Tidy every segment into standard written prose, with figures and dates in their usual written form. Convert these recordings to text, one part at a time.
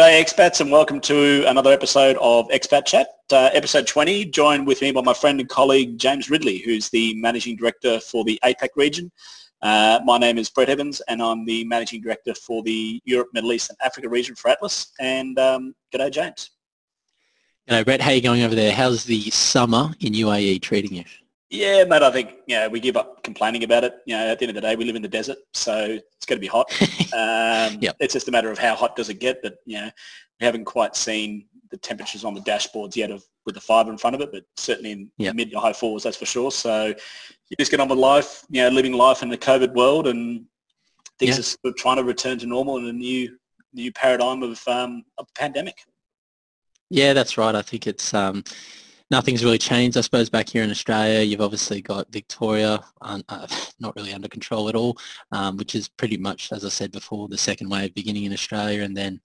G'day expats and welcome to another episode of Expat Chat, episode 20, joined with me by my friend and colleague James Ridley, who's the Managing Director for the APAC region. My name is Brett Evans and I'm the Managing Director for the Europe, Middle East and Africa region for Atlas. And g'day James. G'day Brett, how are you going over there? How's the summer in UAE treating you? Yeah, mate, I think we give up complaining about it. At the end of the day, we live in the desert, so it's going to be hot. Yep. It's just a matter of how hot does it get, but we haven't quite seen the temperatures on the dashboards yet with the 5 in front of it, but certainly in the mid to high 4s, that's for sure. So you just get on with life, living life in the COVID world, and things are sort of trying to return to normal in a new paradigm of pandemic. Yeah, that's right. I think it's nothing's really changed, I suppose, back here in Australia. You've obviously got Victoria not really under control at all, which is pretty much, as I said before, the second wave beginning in Australia, and then,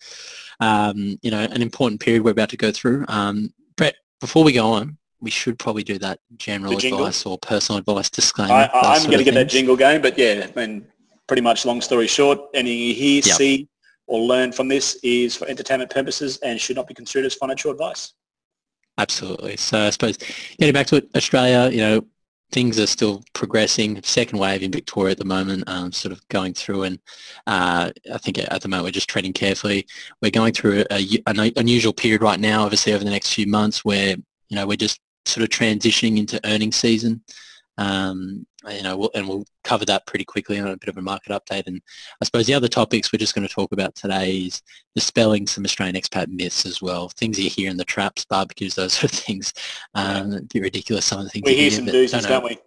an important period we're about to go through. Brett, before we go on, we should probably do that general advice or personal advice disclaimer. I'm going to get that jingle going, but pretty much long story short, anything you hear, see, or learn from this is for entertainment purposes and should not be considered as financial advice. Absolutely. So I suppose getting back to it, Australia, things are still progressing. Second wave in Victoria at the moment, sort of going through, and I think at the moment we're just treading carefully. We're going through an unusual period right now, obviously over the next few months, where we're just sort of transitioning into earnings season. We'll cover that pretty quickly on a bit of a market update. And I suppose the other topics we're just going to talk about today is dispelling some Australian expat myths as well. Things you hear in the traps, barbecues, those sort of things. A bit ridiculous, some of the things we hear some doozies, don't we?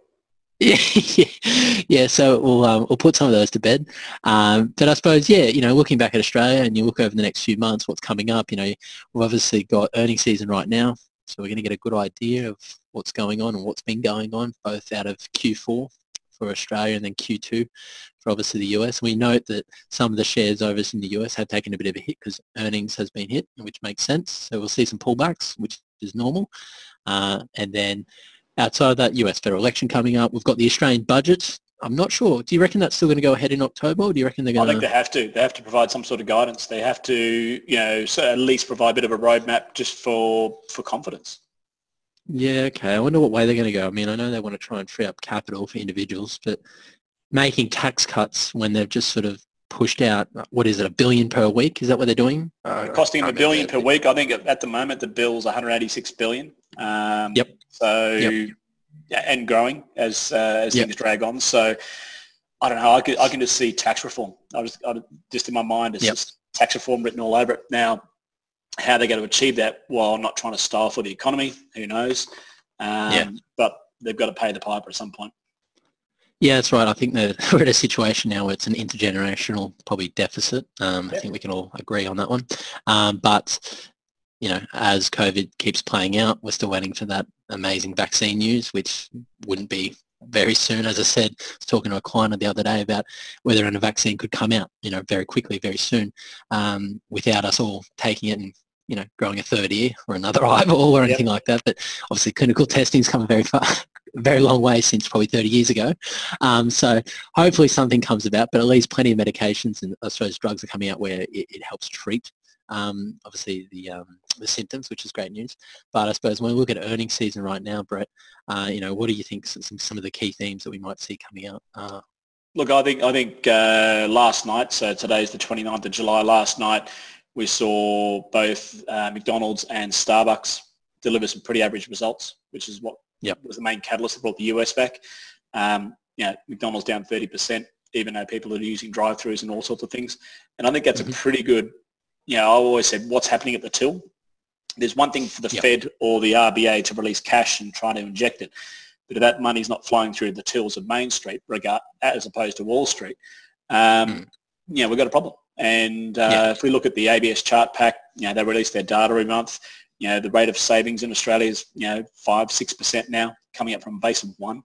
Yeah. So we'll put some of those to bed. But I suppose, looking back at Australia and you look over the next few months, what's coming up, we've obviously got earnings season right now. So we're going to get a good idea of what's going on and what's been going on, both out of Q4 for Australia and then Q2 for obviously the US. We note that some of the shares over in the US have taken a bit of a hit because earnings has been hit, which makes sense. So we'll see some pullbacks, which is normal. And then outside of that, US federal election coming up. We've got the Australian budget. I'm not sure. Do you reckon that's still going to go ahead in October, or do you reckon they're going to... I think they have to. They have to provide some sort of guidance. They have to, so at least provide a bit of a roadmap just for confidence. Yeah, okay. I wonder what way they're going to go. I mean, I know they want to try and free up capital for individuals, but making tax cuts when they've just sort of pushed out, what is it, $1 billion per week? Is that what they're doing? Costing them $1 billion per week. I think at the moment the bill's $186 billion. So, and growing as things drag on. So, I don't know. I can just see tax reform. I just in my mind, it's just tax reform written all over it. Now, how they're going to achieve that while not trying to stifle the economy, who knows? But they've got to pay the piper at some point. Yeah, that's right. I think that we're at a situation now where it's an intergenerational probably deficit. I think we can all agree on that one. But, as COVID keeps playing out, we're still waiting for that amazing vaccine news, which wouldn't be very soon. As I said, I was talking to a client the other day about whether a vaccine could come out, very quickly, very soon, without us all taking it and, growing a third ear or another eyeball or anything like that. But obviously clinical testing's come very far, very long way since probably 30 years ago. So hopefully something comes about, but at least plenty of medications and I suppose drugs are coming out where it helps treat obviously the symptoms, which is great news. But I suppose when we look at earnings season right now, Brett, what do you think some of the key themes that we might see coming out? Look, I think last night, so today's the 29th of July, last night we saw both McDonald's and Starbucks deliver some pretty average results, which is what was the main catalyst that brought the US back. McDonald's down 30%, even though people are using drive-thrus and all sorts of things. And I think that's a pretty good, I always said, what's happening at the till? There's one thing for the Fed or the RBA to release cash and try to inject it. But if that money's not flowing through the tills of Main Street, as opposed to Wall Street, we've got a problem. And if we look at the ABS chart pack, they release their data every month. The rate of savings in Australia is, 5-6% now, coming up from a base of 1.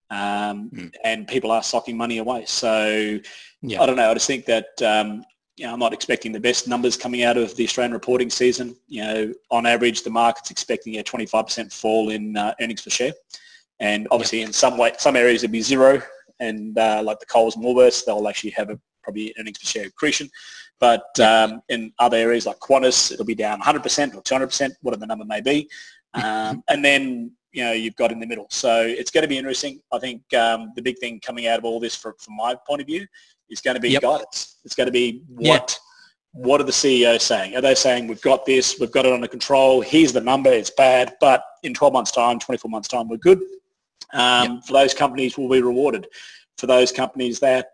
And people are socking money away. So I don't know. I just think that, I'm not expecting the best numbers coming out of the Australian reporting season. On average, the market's expecting a 25% fall in earnings per share. And obviously in some areas it'll be 0. And like the Coles and Woolworths, they'll actually have probably earnings per share accretion. But in other areas like Qantas, it'll be down 100% or 200%, whatever the number may be. And then, you've got in the middle. So it's going to be interesting. I think the big thing coming out of all this from my point of view is going to be guidance. It's going to be what are the CEOs saying? Are they saying, we've got this, we've got it under control, here's the number, it's bad, but in 12 months' time, 24 months' time, we're good? For those companies, will be rewarded. For those companies that,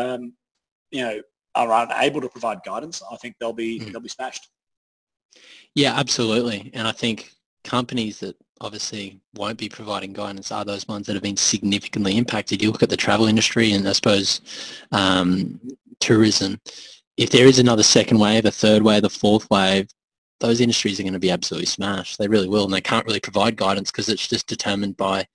are unable to provide guidance, I think they'll be smashed. Yeah, absolutely. And I think companies that obviously won't be providing guidance are those ones that have been significantly impacted. You look at the travel industry and I suppose tourism. If there is another second wave, a third wave, a fourth wave, those industries are going to be absolutely smashed. They really will, and they can't really provide guidance because it's just determined by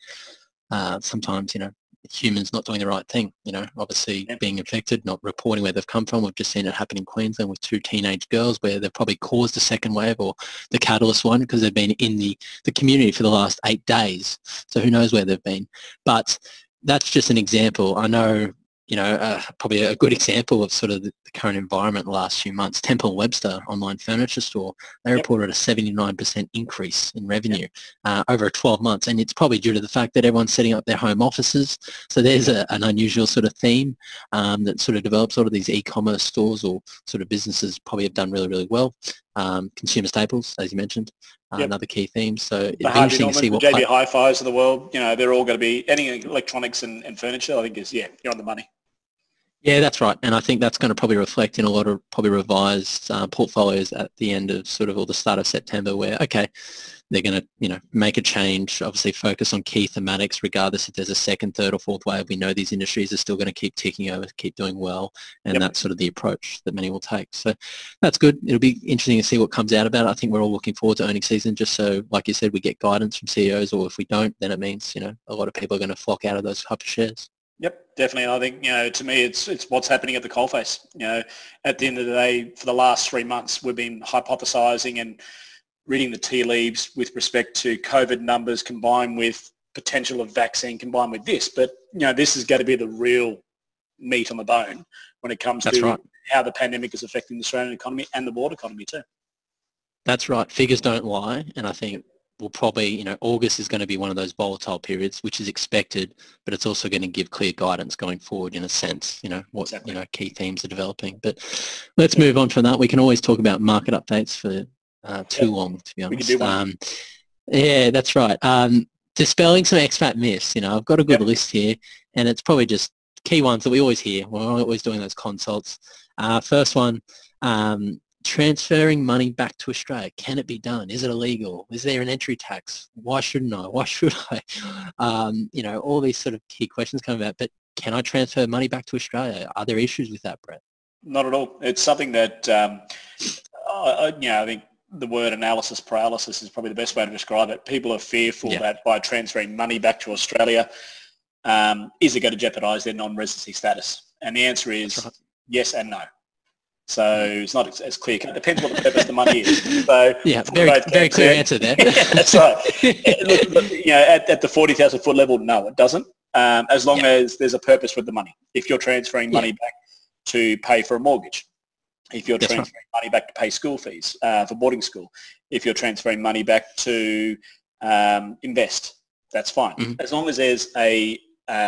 sometimes, humans not doing the right thing, obviously being infected, not reporting where they've come from. We've just seen it happen in Queensland with 2 teenage girls where they've probably caused the second wave or the catalyst one because they've been in the community for the last 8 days. So who knows where they've been. But that's just an example. I know, probably a good example of sort of the current environment the last few months. Temple & Webster online furniture store, they reported a 79% increase in revenue over 12 months. And it's probably due to the fact that everyone's setting up their home offices. So there's an unusual sort of theme that sort of develops. A lot of these e-commerce stores or sort of businesses probably have done really, really well. Consumer staples, as you mentioned, another key theme. So it'd be interesting to see what JB Hi-Fi's of the world, they're all going to be, any electronics and furniture, I think is, you're on the money. Yeah, that's right. And I think that's going to probably reflect in a lot of probably revised portfolios at the end of sort of or the start of September where, okay, they're going to, make a change, obviously focus on key thematics regardless if there's a second, third or fourth wave. We know these industries are still going to keep ticking over, keep doing well. And that's sort of the approach that many will take. So that's good. It'll be interesting to see what comes out about it. I think we're all looking forward to earnings season just so, like you said, we get guidance from CEOs, or if we don't, then it means, a lot of people are going to flock out of those type of shares. Yep, definitely. I think, to me, it's what's happening at the coalface. At the end of the day, for the last 3 months, we've been hypothesising and reading the tea leaves with respect to COVID numbers combined with potential of vaccine combined with this. But, this is going to be the real meat on the bone when it comes to how the pandemic is affecting the Australian economy and the world economy too. That's right. Figures don't lie. And I think we'll probably, August is going to be one of those volatile periods, which is expected, but it's also going to give clear guidance going forward in a sense, what, key themes are developing. But let's move on from that. We can always talk about market updates for too long, to be honest. We can do one. Yeah, that's right. Dispelling some expat myths, I've got a good list here, and it's probably just key ones that we always hear. We're always doing those consults. First one, transferring money back to Australia. Can it be done? Is it illegal? Is there an entry tax? Why shouldn't I? Why should I? All these sort of key questions come about, but can I transfer money back to Australia? Are there issues with that, Brett? Not at all. It's something that, I think the word analysis paralysis is probably the best way to describe it. People are fearful that by transferring money back to Australia, is it going to jeopardise their non-residency status? And the answer is yes and no. So it's not as clear. It depends what the purpose of the money is. So very clear answer there. That's right. Look, at the 40,000 foot level, no, it doesn't. As long as there's a purpose with the money. If you're transferring money back to pay for a mortgage, if you're transferring money back to pay school fees for boarding school, if you're transferring money back to invest, that's fine. As long as there's it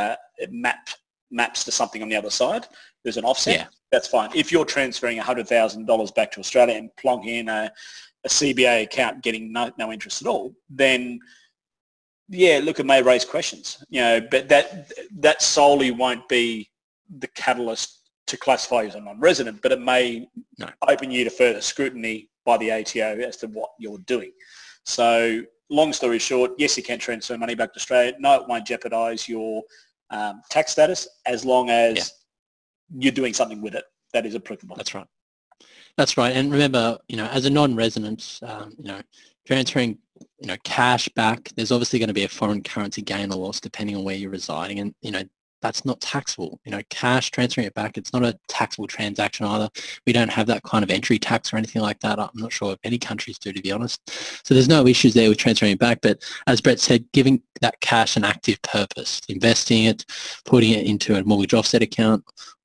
maps to something on the other side, there's an offset, that's fine. If you're transferring $100,000 back to Australia and plonking in a CBA account getting no interest at all, then look, it may raise questions, but that solely won't be the catalyst to classify you as a non-resident, but it may open you to further scrutiny by the ATO as to what you're doing. So long story short, yes, you can transfer money back to Australia. No, it won't jeopardise your tax status as long as you're doing something with it that is applicable. That's right. That's right. And remember, as a non-resident, transferring, cash back, there's obviously going to be a foreign currency gain or loss depending on where you're residing. And, that's not taxable. Cash, transferring it back, it's not a taxable transaction either. We don't have that kind of entry tax or anything like that. I'm not sure if any countries do, to be honest. So there's no issues there with transferring it back. But as Brett said, giving that cash an active purpose, investing it, putting it into a mortgage offset account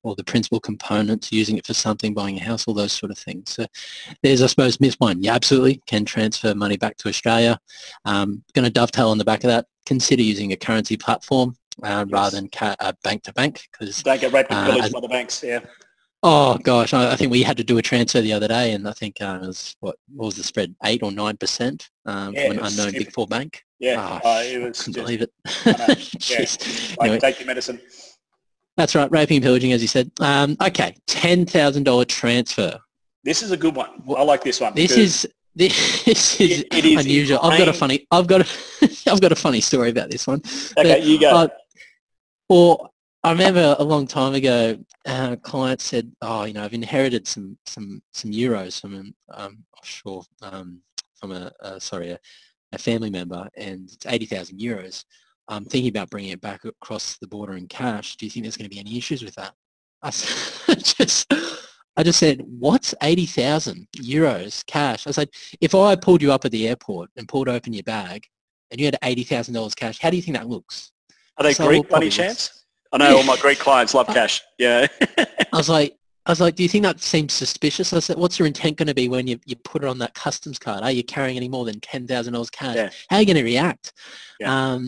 or the principal components, using it for something, buying a house, all those sort of things. So there's, I suppose, myth one. You absolutely can transfer money back to Australia. Going to dovetail on the back of that, consider using a currency platform rather than bank to bank, because don't get raped and pillaged by the banks. Yeah. Oh gosh, I think we had to do a transfer the other day, and I think it was what was the spread, 8 or 9% from an unknown stupid. Big Four bank. Yeah, it was. Couldn't believe it. Yeah, Anyway, take your medicine. that's right, raping and pillaging, as you said. Okay, $10,000 transfer. This is a good one. I like this one. This is unusual. I've got a funny story about this one. Okay, you go. Well, I remember a long time ago, a client said, "Oh, I've inherited some euros from an offshore from a family member, and it's 80,000 euros. I'm thinking about bringing it back across the border in cash. Do you think there's going to be any issues with that?" I just said, "What's 80,000 euros cash?" I said, "If I pulled you up at the airport and pulled open your bag, and you had $80,000 cash, how do you think that looks?" Are they Greek by any chance? I know all my Greek clients love cash. Yeah. I was like, do you think that seems suspicious? I said, what's your intent going to be when you put it on that customs card? Are you carrying any more than $10,000 cash? Yeah. How are you going to react? Yeah.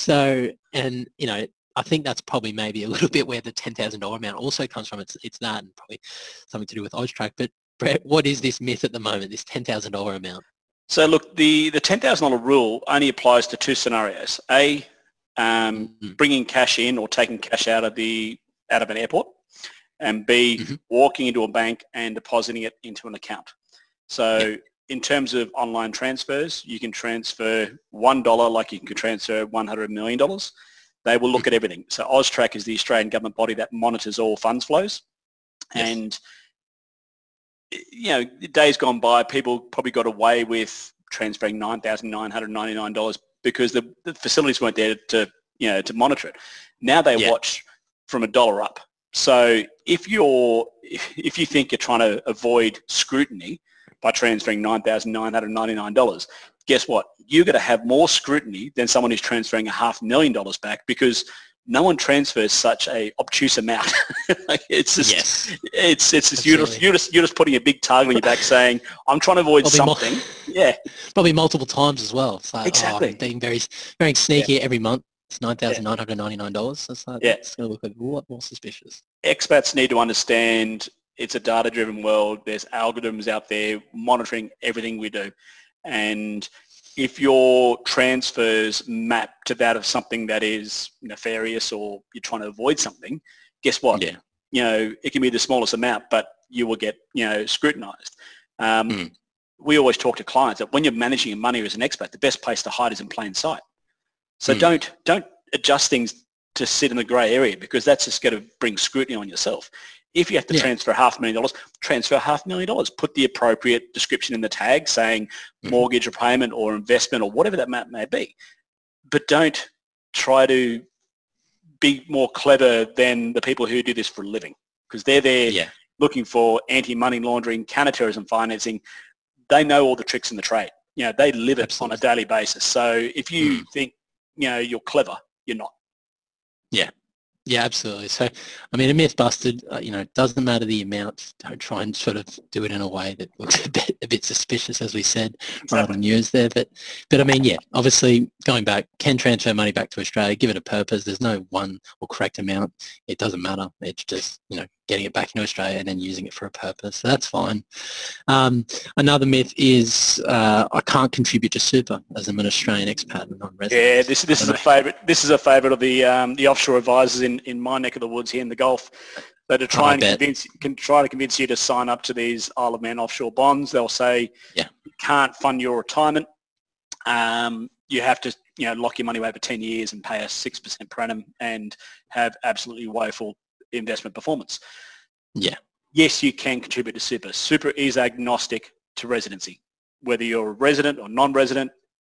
I think that's probably maybe a little bit where the $10,000 amount also comes from. It's that, and probably something to do with Austrac. But Brett, what is this myth at the moment, this $10,000 amount? So look, the $10,000 rule only applies to two scenarios. Bringing cash in or taking cash out of an airport, and B, walking into a bank and depositing it into an account. So in terms of online transfers, you can transfer $1 like you can transfer $100 million. They will look at everything. So Austrac is the Australian government body that monitors all funds flows. Yes. And days gone by, people probably got away with transferring $9,999 because the facilities weren't there to monitor it. Now they watch from $1 up. So if you think you're trying to avoid scrutiny by transferring $9,999, guess what? You're going to have more scrutiny than someone who's transferring $500,000 back, because no one transfers such a obtuse amount. It's just, it's just you're just putting a big target on your back, saying, "I'm trying to avoid something." Probably multiple times as well. It's like, exactly. I'm being very, very sneaky every month. It's $9,999. It's like, it's going to look a lot more suspicious. Expats need to understand it's a data-driven world. There's algorithms out there monitoring everything we do, and if your transfers map to that of something that is nefarious, or you're trying to avoid something, guess what? It can be the smallest amount, but you will get scrutinized. We always talk to clients that when you're managing your money as an expat, the best place to hide is in plain sight. So don't adjust things to sit in the grey area, because that's just going to bring scrutiny on yourself. If you have to transfer $500,000, transfer $500,000. Put the appropriate description in the tag saying mortgage repayment or investment or whatever that may be. But don't try to be more clever than the people who do this for a living, because they're there looking for anti-money laundering, counter-terrorism financing. They know all the tricks in the trade. They live it on a daily basis. So if you think you're clever, you're not. Yeah, absolutely. So, I mean, a myth busted, it doesn't matter the amount. Don't try and sort of do it in a way that looks a bit suspicious, as we said, right on news there. But I mean, obviously, going back, can transfer money back to Australia, give it a purpose. There's no one or correct amount. It doesn't matter. It's just, getting it back into Australia and then using it for a purpose. So that's fine. Another myth is I can't contribute to super as I'm an Australian expat and non-resident. Yeah, this is a favourite. This is a favourite of the offshore advisors in my neck of the woods here in the Gulf. They try to convince you to sign up to these Isle of Man offshore bonds. They'll say you can't fund your retirement. You have to lock your money away for 10 years and pay us 6% per annum and have absolutely woeful investment performance. Yes, you can contribute to super. Super is agnostic to residency, whether you're a resident or non-resident.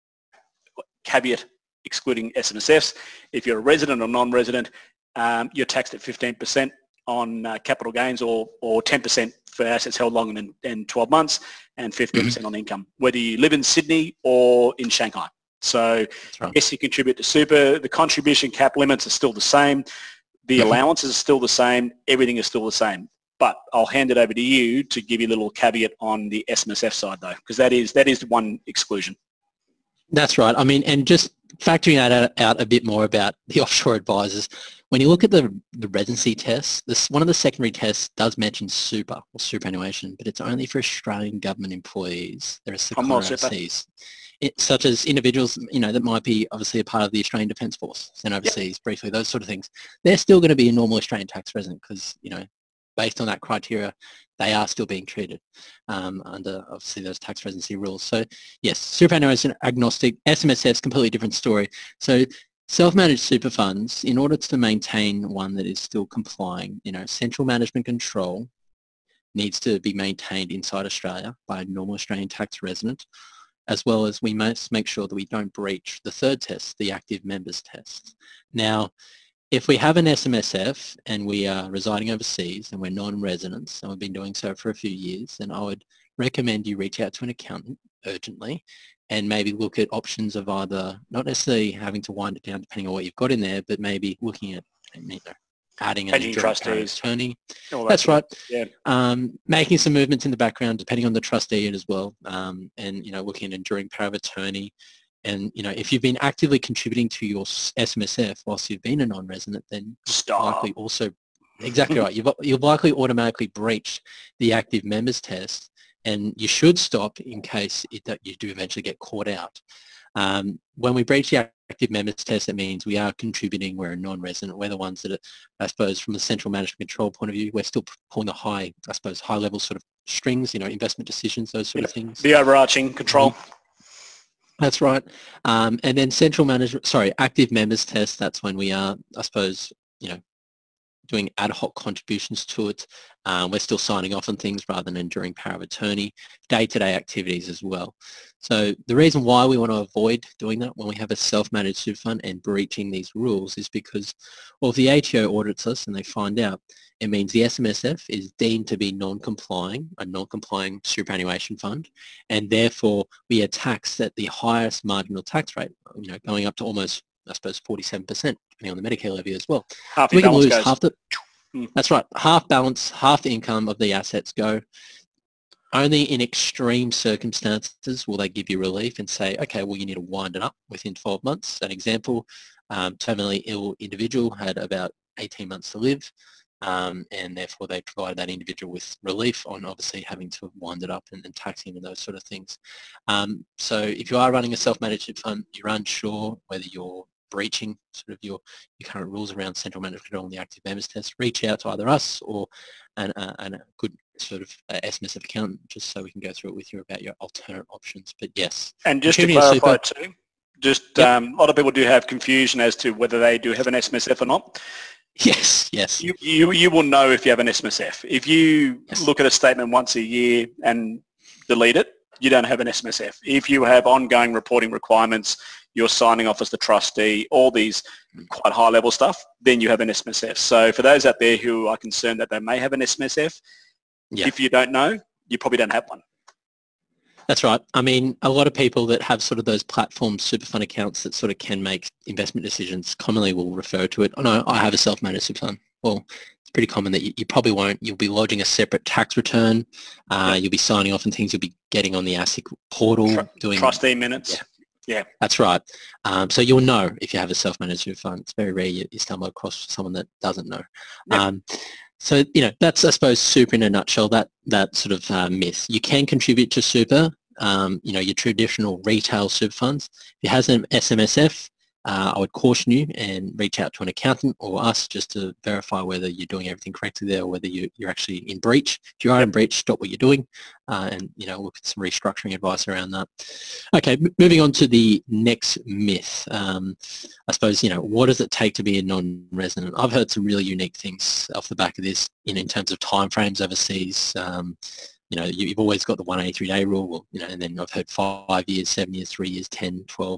Caveat excluding SMSFs. If you're a resident or non-resident, you're taxed at 15% on capital gains, or 10% for assets held longer than 12 months, and 15% on income, whether you live in Sydney or in Shanghai. So yes, you contribute to super. The contribution cap limits are still the same. The allowances are still the same. Everything is still the same. But I'll hand it over to you to give you a little caveat on the SMSF side, though, because that is the one exclusion. That's right. I mean, and just factoring that out a bit more about the offshore advisors, when you look at the residency tests, one of the secondary tests does mention super or superannuation, but it's only for Australian government employees. There are secondary overseas, such as individuals, that might be obviously a part of the Australian Defence Force, sent overseas briefly, those sort of things. They're still going to be a normal Australian tax resident because, based on that criteria, they are still being treated under obviously those tax residency rules. So yes, superannuation agnostic, SMSF is a completely different story. So self-managed super funds, in order to maintain one that is still complying, central management control needs to be maintained inside Australia by a normal Australian tax resident, as well as we must make sure that we don't breach the third test, the active members test. Now, if we have an SMSF and we are residing overseas and we're non-residents and we've been doing so for a few years, then I would recommend you reach out to an accountant urgently and maybe look at options of either, not necessarily having to wind it down depending on what you've got in there, but maybe looking at adding an enduring power of attorney. That's right. Yeah. Making some movements in the background depending on the trustee as well, and looking at enduring power of attorney. And, if you've been actively contributing to your SMSF whilst you've been a non-resident, then likely also, exactly right, you've likely automatically breached the active members test, and you should stop in case that you do eventually get caught out. When we breach the active members test, it means we are contributing, we're a non-resident, we're the ones that are, I suppose, from the central management control point of view, we're still pulling the high level sort of strings, investment decisions, those sort of things. The overarching control. That's right. And then active members test, that's when we are, I suppose, doing ad hoc contributions to it. We're still signing off on things rather than enduring power of attorney, day-to-day activities as well. So the reason why we want to avoid doing that when we have a self-managed super fund and breaching these rules is because, well, if the ATO audits us and they find out, it means the SMSF is deemed to be a non-complying superannuation fund, and therefore we are taxed at the highest marginal tax rate, going up to almost, I suppose, 47%, depending on the Medicare levy as well. We can lose half the, that's right, half balance, half the income of the assets go. Only in extreme circumstances will they give you relief and say, okay, well, you need to wind it up within 12 months. An example, terminally ill individual had about 18 months to live. And therefore they provided that individual with relief on obviously having to wind it up and taxing and those sort of things. So if you are running a self-managed fund, you're unsure whether you're breaching sort of your current rules around central management control and the active members test, reach out to either us or a good sort of SMSF accountant just so we can go through it with you about your alternate options. But yes. And just to clarify too, a lot of people do have confusion as to whether they do have an SMSF or not. Yes. You will know if you have an SMSF. If you look at a statement once a year and delete it, you don't have an SMSF. If you have ongoing reporting requirements, you're signing off as the trustee, all these quite high level stuff, then you have an SMSF. So for those out there who are concerned that they may have an SMSF, if you don't know, you probably don't have one. That's right. I mean, a lot of people that have sort of those platform super fund accounts that sort of can make investment decisions commonly will refer to it. Oh no, I have a self-managed super fund. Well, it's pretty common that you probably won't. You'll be lodging a separate tax return. You'll be signing off on things. You'll be getting on the ASIC portal. Doing trustee minutes. Yeah. That's right. So you'll know if you have a self-managed super fund. It's very rare you stumble across someone that doesn't know. Yep. So, that's, I suppose, super in a nutshell, that sort of myth. You can contribute to super, your traditional retail super funds. If you have an SMSF, I would caution you and reach out to an accountant or us just to verify whether you're doing everything correctly there or whether you're actually in breach. If you are in breach, stop what you're doing and, look at some restructuring advice around that. Okay, moving on to the next myth. I suppose, what does it take to be a non-resident? I've heard some really unique things off the back of this in terms of timeframes overseas. You've always got the 183-day rule, and then I've heard 5 years, 7 years, 3 years, 10, 12.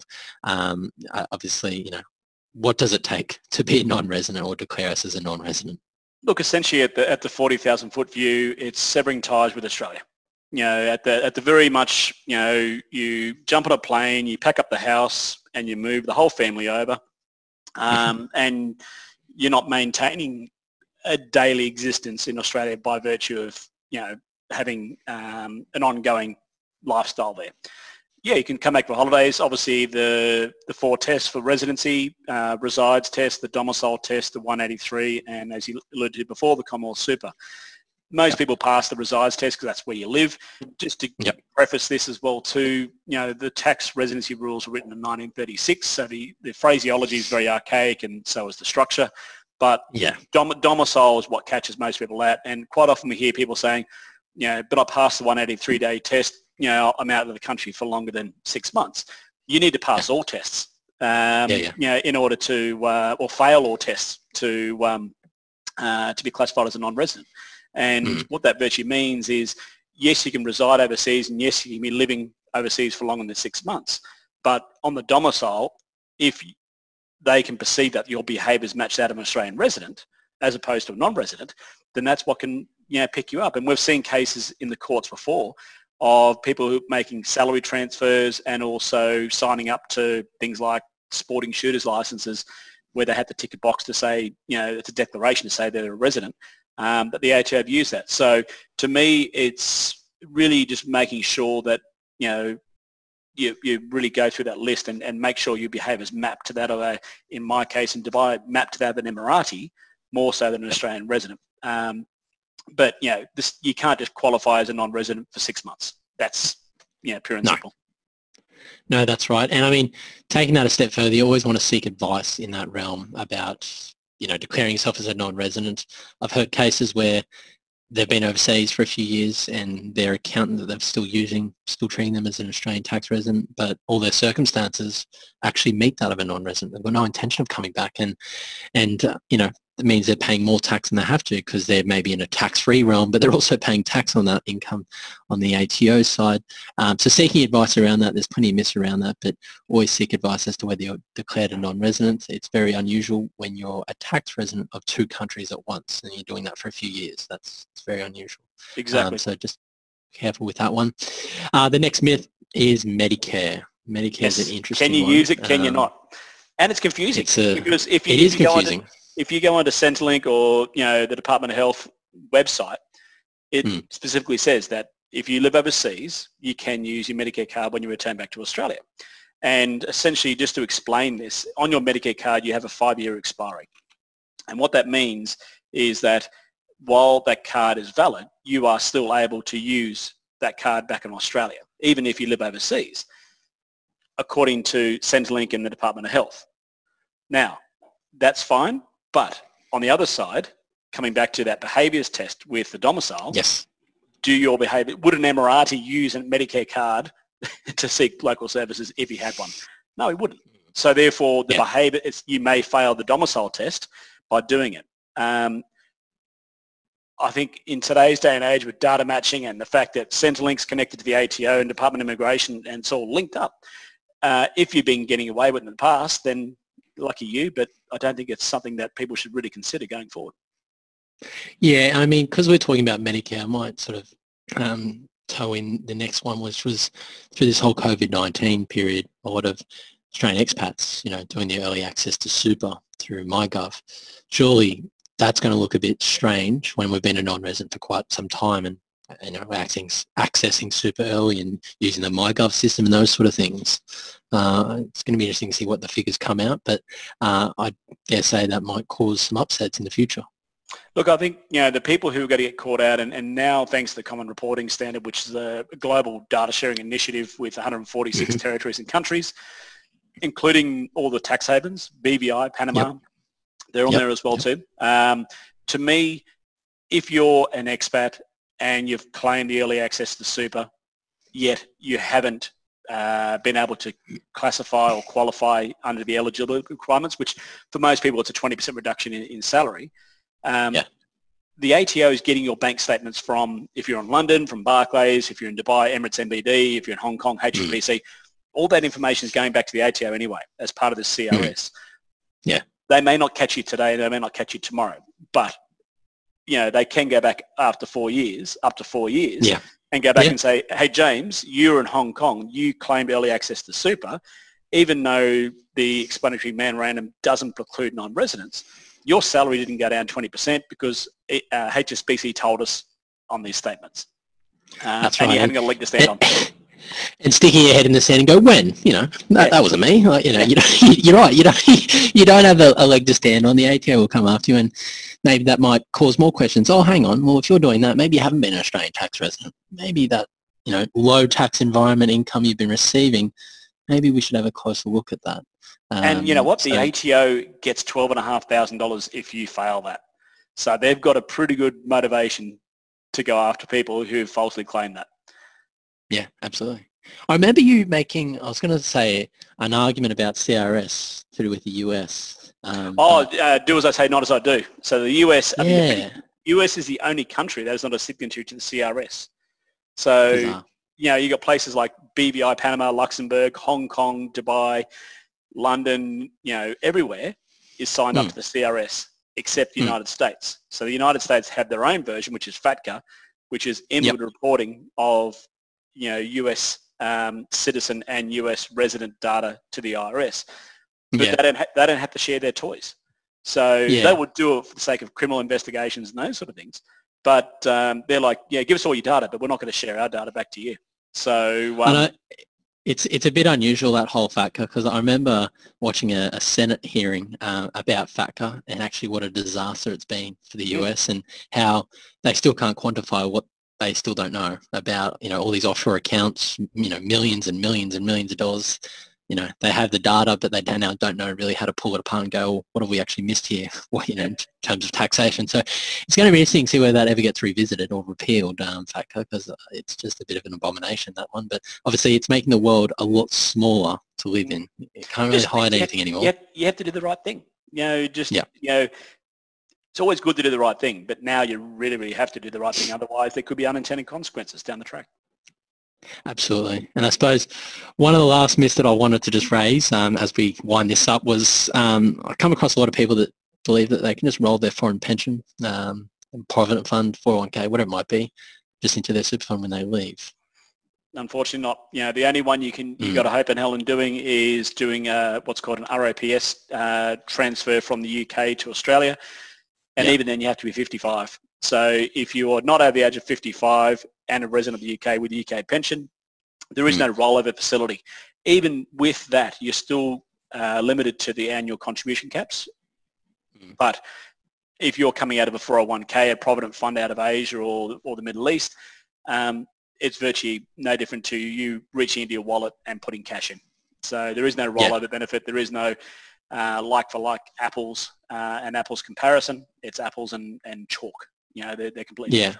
Obviously, what does it take to be a non-resident or declare us as a non-resident? Look, essentially at the 40,000 foot view, it's severing ties with Australia. At the very much, you jump on a plane, you pack up the house and you move the whole family over. And you're not maintaining a daily existence in Australia by virtue of, having an ongoing lifestyle there. Yeah, you can come back for holidays. Obviously, the 4 tests for residency, resides test, the domicile test, the 183, and as you alluded to before, the Commonwealth Super. Most people pass the resides test because that's where you live. Just to preface this as well too, the tax residency rules were written in 1936, so the phraseology is very archaic and so is the structure. But domicile is what catches most people out, and quite often we hear people saying, but I passed the 183-day test, I'm out of the country for longer than 6 months. You need to pass all tests, in order to, or fail all tests to be classified as a non-resident. And what that virtually means is, yes, you can reside overseas, and yes, you can be living overseas for longer than 6 months. But on the domicile, if they can perceive that your behaviour is matched that of an Australian resident as opposed to a non-resident, then that's what can pick you up. And we've seen cases in the courts before of people who making salary transfers and also signing up to things like sporting shooters licenses, where they had to tick a box to say, it's a declaration to say they're a resident. But the ATO have used that. So to me, it's really just making sure that, you really go through that list and make sure your behaviour is mapped to that of a, in my case in Dubai, mapped to that of an Emirati, more so than an Australian resident. But, you can't just qualify as a non-resident for 6 months. That's, pure and simple. No, that's right. And I mean, taking that a step further, you always want to seek advice in that realm about, declaring yourself as a non-resident. I've heard cases where they've been overseas for a few years and their accountant that they're still using, still treating them as an Australian tax resident, but all their circumstances actually meet that of a non-resident. They've got no intention of coming back, and it means they're paying more tax than they have to because they're maybe in a tax-free realm, but they're also paying tax on that income on the ATO side. So seeking advice around that, there's plenty of myths around that, but always seek advice as to whether you're declared a non-resident. It's very unusual when you're a tax resident of 2 countries at once and you're doing that for a few years. It's very unusual. Exactly. So just careful with that one. The next myth is Medicare. Medicare is an interesting one. Can you use it? Can you not? And it's confusing because if it is confusing. If you go onto Centrelink or the Department of Health website, it specifically says that if you live overseas, you can use your Medicare card when you return back to Australia. And essentially, just to explain this, on your Medicare card, you have a 5-year expiry. And what that means is that while that card is valid, you are still able to use that card back in Australia, even if you live overseas, according to Centrelink and the Department of Health. Now, that's fine. But on the other side, coming back to that behaviours test with the domicile, do your behaviour, would an Emirati use a Medicare card to seek local services if he had one? No, he wouldn't. So therefore, the behaviour, you may fail the domicile test by doing it. I think in today's day and age with data matching and the fact that Centrelink's connected to the ATO and Department of Immigration and it's all linked up, if you've been getting away with it in the past, then lucky you, but I don't think it's something that people should really consider going forward. Yeah, I mean, because we're talking about Medicare, I might sort of toe in the next one, which was through this whole COVID-19 period, a lot of Australian expats, doing the early access to super through MyGov. Surely that's going to look a bit strange when we've been a non-resident for quite some time and accessing super early and using the MyGov system and those sort of things. It's going to be interesting to see what the figures come out, but I dare say that might cause some upsets in the future. Look, I think, the people who are going to get caught out, and now thanks to the Common Reporting Standard, which is a global data sharing initiative with 146 territories and countries, including all the tax havens, BVI, Panama, they're on there as well too. To me, if you're an expat and you've claimed the early access to super, yet you haven't been able to classify or qualify under the eligibility requirements, which for most people it's a 20% reduction in salary. The ATO is getting your bank statements from, if you're in London, from Barclays, if you're in Dubai, Emirates NBD, if you're in Hong Kong, HSBC, all that information is going back to the ATO anyway as part of the CRS. They may not catch you today, they may not catch you tomorrow, but they can go back after 4 years, up to 4 years, and go back and say, hey, James, you're in Hong Kong, you claimed early access to super, even though the explanatory memorandum doesn't preclude non-residents, your salary didn't go down 20% because HSBC told us on these statements. That's and right. you haven't got a leg to stand on. And sticking your head in the sand and go, when? That wasn't me. Like, you're right. You don't have a leg to stand on. The ATO will come after you, and maybe that might cause more questions. Oh, hang on. Well, if you're doing that, maybe you haven't been an Australian tax resident. Maybe that, low tax environment income you've been receiving, maybe we should have a closer look at that. And you know what? The ATO gets $12,500 if you fail that. So they've got a pretty good motivation to go after people who falsely claim that. Yeah, absolutely. I remember you making, I was going to say, an argument about CRS to do with the US. Do as I say, not as I do. So the US, yeah. US is the only country that is not a signatory to the CRS. So, Bizarre. You got places like BVI, Panama, Luxembourg, Hong Kong, Dubai, London, everywhere is signed up to the CRS except the United States. So the United States have their own version, which is FATCA, which is inward reporting of, US citizen and US resident data to the IRS. But they don't have to share their toys. So they would do it for the sake of criminal investigations and those sort of things. But they're like, give us all your data, but we're not going to share our data back to you. So it's a bit unusual, that whole FATCA, because I remember watching a Senate hearing about FATCA and actually what a disaster it's been for the US and how they still can't quantify what they still don't know about, all these offshore accounts, millions and millions and millions of dollars. They have the data, but they now don't know really how to pull it apart and go, well, what have we actually missed here, in terms of taxation. So it's going to be interesting to see whether that ever gets revisited or repealed, FATCA, because it's just a bit of an abomination, that one. But obviously it's making the world a lot smaller to live in. You can't really hide anything anymore. You have to do the right thing. It's always good to do the right thing, but now you really, really have to do the right thing. Otherwise, there could be unintended consequences down the track. Absolutely. And I suppose one of the last myths that I wanted to just raise as we wind this up was I come across a lot of people that believe that they can just roll their foreign pension, provident fund, 401k, whatever it might be, just into their super fund when they leave. Unfortunately not. The only one you've got to hope in hell in doing is doing what's called an ROPS transfer from the UK to Australia. And even then you have to be 55. So if you're not over the age of 55 and a resident of the UK with a UK pension, there is no rollover facility. Even with that, you're still limited to the annual contribution caps. But if you're coming out of a 401k, a provident fund out of Asia or the Middle East, it's virtually no different to you reaching into your wallet and putting cash in. So there is no rollover benefit. There is no like-for-like apples and apples comparison. It's apples and chalk. They're completely different.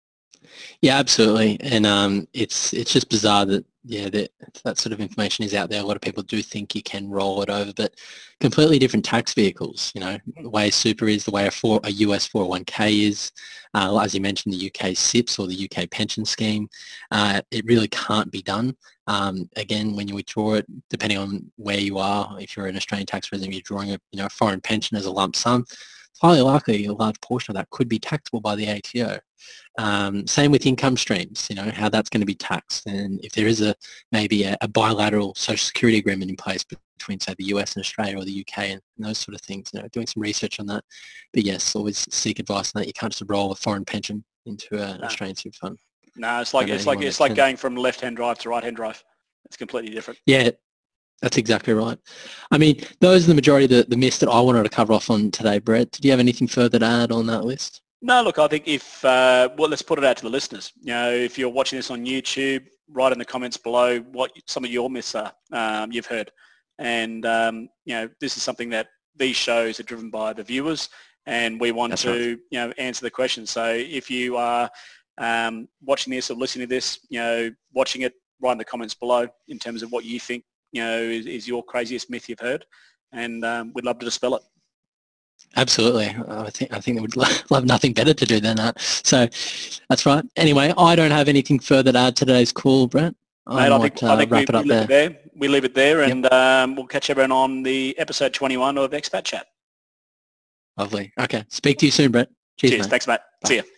Yeah, absolutely. And it's just bizarre that that sort of information is out there. A lot of people do think you can roll it over, but completely different tax vehicles. The way super is, the way a US 401k is, as you mentioned, the UK SIPS or the UK pension scheme. It really can't be done. Again, when you withdraw it, depending on where you are, if you're an Australian tax resident, you're drawing a foreign pension as a lump sum. It's highly likely a large portion of that could be taxable by the ATO. Same with income streams, how that's going to be taxed, and if there is maybe a bilateral social security agreement in place between, say, the US and Australia or the UK and those sort of things, doing some research on that. But yes, always seek advice on that. You can't just roll a foreign pension into an Australian super fund. No, it's like going from left-hand drive to right-hand drive. It's completely different. Yeah. That's exactly right. I mean, those are the majority of the myths that I wanted to cover off on today, Brett. Do you have anything further to add on that list? No, look, I think let's put it out to the listeners. If you're watching this on YouTube, write in the comments below what some of your myths are you've heard. And, this is something that these shows are driven by the viewers, and we want to answer the questions. So if you are watching this or listening to this, watching it, write in the comments below in terms of what you think is your craziest myth you've heard, and we'd love to dispel it. Absolutely. I think they would love nothing better to do than that. So that's right. Anyway, I don't have anything further to add to today's call, Brett. I think we leave it there, and we'll catch everyone on the episode 21 of Expat Chat. Lovely. Okay. Speak to you soon, Brett. Cheers, mate. Thanks, mate. See ya.